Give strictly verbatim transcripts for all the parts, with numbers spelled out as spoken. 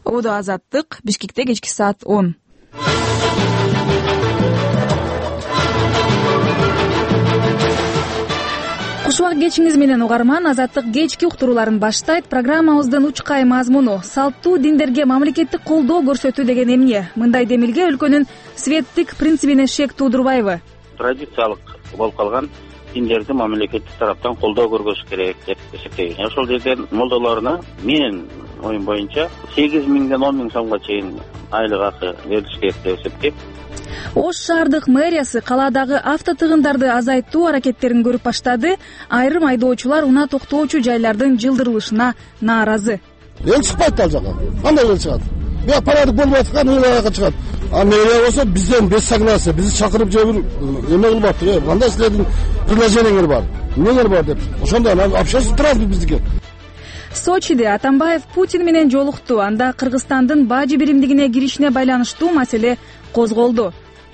Оодо Азаттык, Бишкекте кечки саат он. Кушубак кечиңиз менен угарман, Азаттык кечки уктурууларын баштайт. Программабыздын учкай мазмуну салттуу диндерге мамлекеттик колдоо көрсөтүү деген эмне? Мындай демилге өлкөнүн светтик принцибине шек туудурбайбы? Традициялык болуп калган диндерди мамлекеттик тараптан колдоо көргөзүш керек деп эсептейм. Ошол жерден молдолоруна менин оюм боюнча сегиз миңден он миң сомго чейин айлык акы берилиш керек деп эсептейм. Ош шаардык мэриясы калаадагы автотыгындарды азайтуу аракеттерин көрүп баштады. Айрым айдоочулар унаа токтоочу жайлардын жылдырылышына нааразы. Эл чыкпайт ал жака. Кандай эл чыгат? Бия парадык болуп аткан эл чыгат. А мэрия болсо бизден без согласия, бизди чакырып же бир эме кылбаптыр. Кандай силердин предложениеңер бар? Эмнеңер бар деп. Ошондой общаться турабыз биздики. Сочиде Атамбаев Путин менен жолукту. Анда Кыргызстандын бажы биримдигине киришине байланыштуу маселе козголду.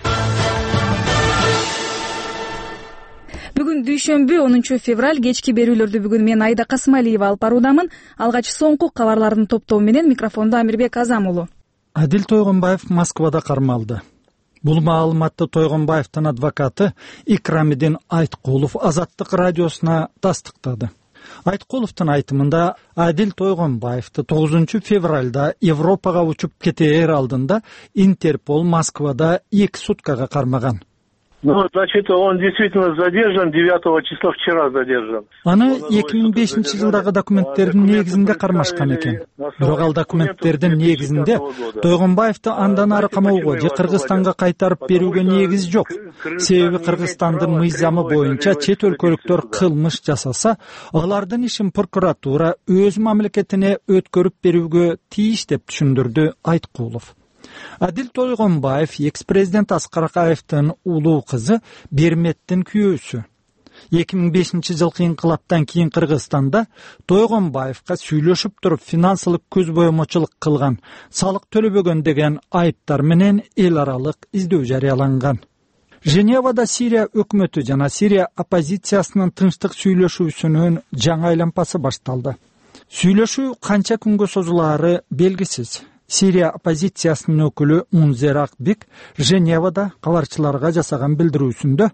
Бүгүн дүйшөмбү онунчу февраль кечки берүүлөрдү бүгүн мен Айда Касымалиева алып баруудамын. Алгач соңку кабарлардын топтоо менен микрофондо Амирбек Азам уулу. Адил Тойгонбаев Москвада кармалды. Бул маалыматты Тойгонбаевдин адвокаты Икрамидин Айткулов Азаттык радиосуна тастыктады. Айткуловдун айтымында Адил Тойгонбаевди тогузунчу февралда Европага учуп кетээр алдында Интерпол Москвада эки суткага кармаган. Ну, значит, он действительно задержан, девятого числа вчера задержан. Аны эки миң бешинчи жылдагы документтердин негизинде кармашкан экен. Бирок ал документтердин негизинде Тойгонбаевди андан ары камоого же Кыргызстанга кайтарып берүүгө негиз жок. Себеби Кыргызстандын мыйзамы боюнча чет өлкөлүктөр кылмыш жасаса, алардын ишин прокуратура өз мамлекетине өткөрүп берүүгө тийиш деп түшүндүрдү Айткулов. Адил Тойгонбаев экс-президент Аскар Акаевдин улуу кызы Берметтин күйөөсү. эки миң бешинчи жылкы инкылаптан кийин Кыргызстанда Тойгонбаевга сүйлөшүп туруп финансылык көз боемочулук кылган, салык төлөбөгөн деген айыптар менен эл аралык издөө жарыяланган. Женевада Сирия өкмөтү жана Сирия оппозициясынын тынчтык сүйлөшүүсүнүн жаңы айланпасы башталды. Сүйлөшүү канча күнгө созулаары белгисиз. Сирия оппозициясынын өкүлү Мунзер Акбек Женевада кабарчыларга жасаган билдирүүсүндө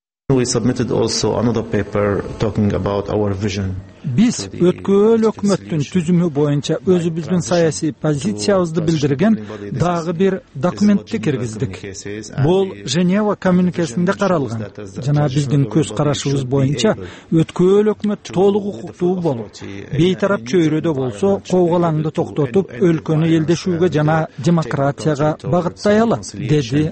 биз өткөн өкмөттүн түзүмү боюнча өзүбүздүн саясий позициябызды билдирген дагы бир документти киргиздик. Бул Женева коммуникесинде каралган жана биздин көз карашыбыз боюнча өткөн өкмөт толук укуктуу болуп, бейтарап чөйрөдө болсо коогалаңды токтотуп, өлкөнү элдешүүгө жана демократияга багыттай алат, деди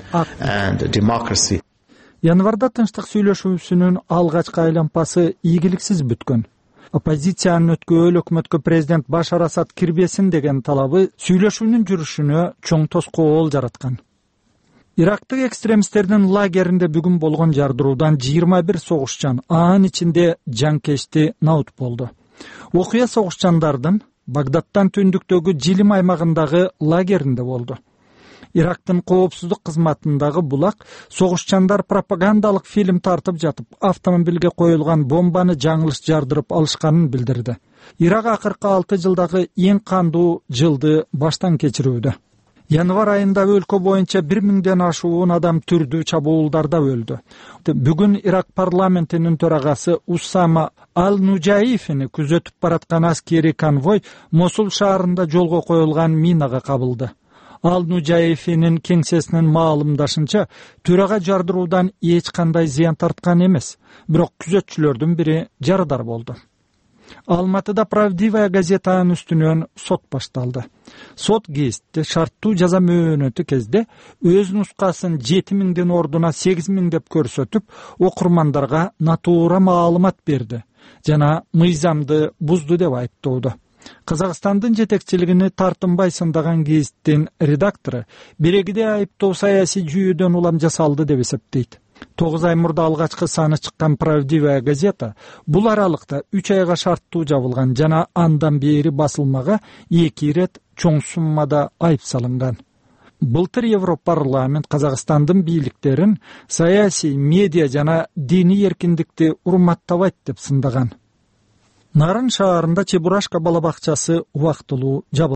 Акбек. Январда тынчтык сүйлөшүүсүнүн алгачкы айланпасы ийгиликсиз бүткөн. Оппозициянын өткөн өкмөткө президент Башар Асад кирбесин деген талабы сүйлөшүүнүн жүрүшүнө чоң тоскоол жараткан. Ирактык экстремисттердин лагеринде бүгүн болгон жардыруудан жыйырма бир согушчан, анын ичинде жанкечти наут болду. Окуя согушчандардын Багдадтан түндүктөгү Жилим аймагындагы лагеринде болду. Ирактын коопсуздук кызматындагы булак согушчандар пропагандалык фильм тартып жатып, автомобилге коюлган бомбаны жаңылыш жардырып алышканын билдирди. Ирак акыркы алты жылдагы эң кандуу жылды баштан кечирүүдө. Январ айында өлкө боюнча бир миңден ашуун адам түрдүү чабуулдарда өлдү. Бүгүн Ирак парламентинин төрагасы Усама Ал-Нуджаифини күзөтүп бараткан аскери конвой Мосул шаарында жолго коюлган минага кабылды. Ал-Нуджаифинин кеңсесинин маалымдашынча, төрага жардыруудан эч кандай зыян тарткан эмес, бирок күзөтчүлөрдүн бири жарадар болду. Алматыда Правдивая газетанын үстүнөн сот башталды. Сот гезитте шарттуу жаза мөөнөтү кезде өз нускасын жети миңдин ордуна сегиз миң деп көрсөтүп, окурмандарга натуура маалымат берди жана мыйзамды бузду деп айыптоодо. Казакстандын жетекчилигини тартынбай сындаган гезиттин редактору берегиде айыптоо саясий жүйөдөн улам жасалды деп эсептейт. тогуз ай мурда алгачкы саны чыккан Правдивая газета бул аралыкта үч айга шарттуу жабылган жана андан бери басылмага эки ирет чоң суммада айып салынган. Былтыр Европарламент Казакстандын бийликтерин саясий, медиа жана диний эркиндикти урматтабайт деп сындаган. Нарын шаарында Чебурашка бала бакчасы убактылуу жабылды.